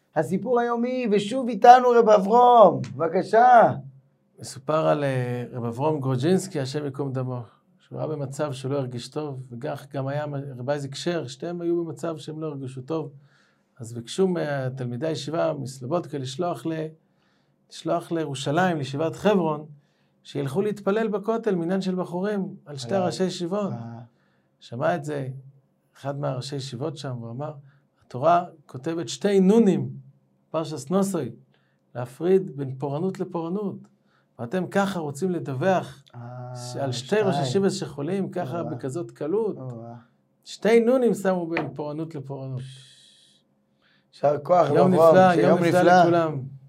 הסיפור היומי, ושוב איתנו רב אברום, בבקשה. מסופר על רב אברום גרודז'ינסקי, השם יקום דמו, שהוא היה במצב שלא הרגיש טוב, וכך גם היה רב אייזיק שר, שתיהם היו במצב שהם לא הרגישו טוב, אז ביקשו מתלמידי הישיבה מסלובודקה לשלוח לירושלים, לישיבת חברון, שילכו להתפלל בכותל, מניין של בחורים, על שתי ראשי ישיבות. שמע את זה אחד מהראשי ישיבות שם, הוא אמר, התורה כותבת שתי נונים, פרשס נוסוי, להפריד בין פורענות לפורענות. ואתם ככה רוצים לדווח על שתי ראשי ישיבות שחולים, ככה בכזאת קלות. שתי נונים שמו בין פורענות לפורענות. יישר כוח, יום נפלא לכולם.